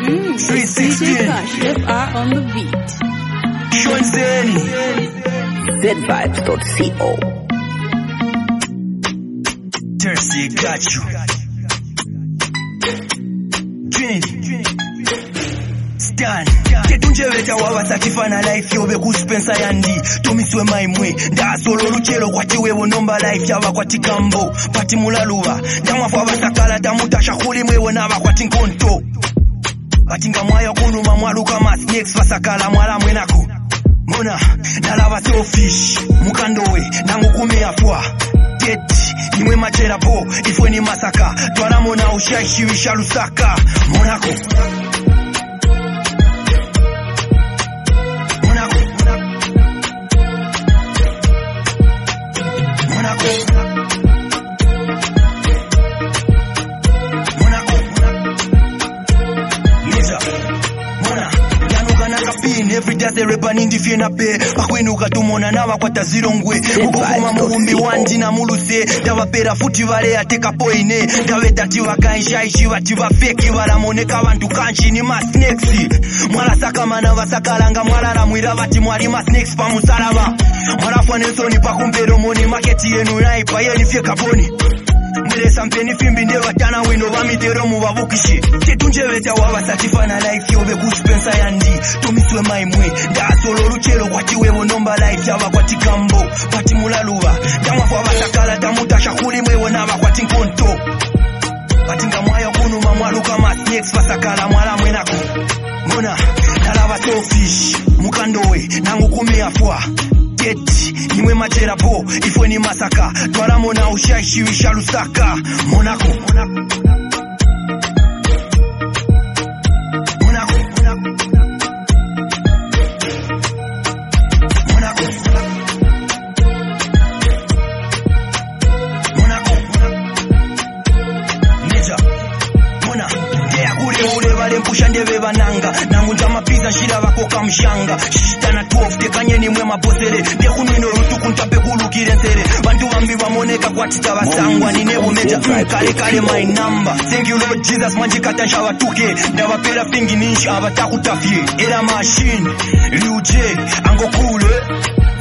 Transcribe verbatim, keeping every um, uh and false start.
Mm, three sixteen. D J Cash F R on the beat. Sean Zeni. Z vibes dot co. Thirsty got you. Drink. Stan. Ketunjeweta wawasatifana life yobe kuspensa yandi. Tomiswe maimwe. Da solo luchelo kwa chiwewo nomba life yawa kwa tikambo. Pati mulaluwa. Damwafu wabasakala damutasha kuli mwewe na wakwa tinkonto. Batinga mwaya kunuma mwalu kama snakes basakala mwala mwenako. Mona, nalaba selfish, mukandowe, nangu kumea fwa. Get, nimwe machera po, ifwe ni masaka. Tuana mona ushaishi wisha lusaka. Monako. Monako. Monako. Monako. Nija. Mona. Every day they rap in the fina pe pakwenuka tumona nawa kwata zirongwe ukukoma muumbi wanji na muluse ndabapera futi vale ateka poine ndaweta tiwa kansha ishiwa tiwa fake walamoneka abantu kanshi ni ma snakes mwala sakamana vasakalanga mwala ramwira vati mwali ma snakes pa musalaba mwala fwanesoni pakumpero moni market yenu naipa yeni fye kaboni Mule sampeni fimbi ndewa tana wino vamitero muwavukishi Ketunjeweta wawasatifana life yobe kuspensa yandi Tomiswe maimwe Da solo luchelo kwa chiwewo nomba life yawa kwa tikambo Pati mulaluwa Damwafu wabasakala damutasha kuli mwewe nawa kwa tinkonto Patinga mwaya kunuma mwalu kama snakes basakala mwala mwenako Mona, nalava selfish Mukandowe, nangu kumea fwa Get, nimwe machera po, ifwe ni masaka Tuana mona ushaishi wisha lusaka Monako, Monako Monako, Monako Monako Nija Mona, dea kule ule vale mpusha ndeve bananga Nangu njama pizza nshira vako kamshanga Shishitana twelve tekanye ni mwe mabosere Dekunwino rutu kuntape kulukire nsere Bantu wambi wamoneka kwa tita wasangwa Ninewo meja kare kare my number Thank you Lord Jesus manjikata nshawa tuke Ndawa pera fingi ninshi abatakutafye Era machine, liuje, ango kule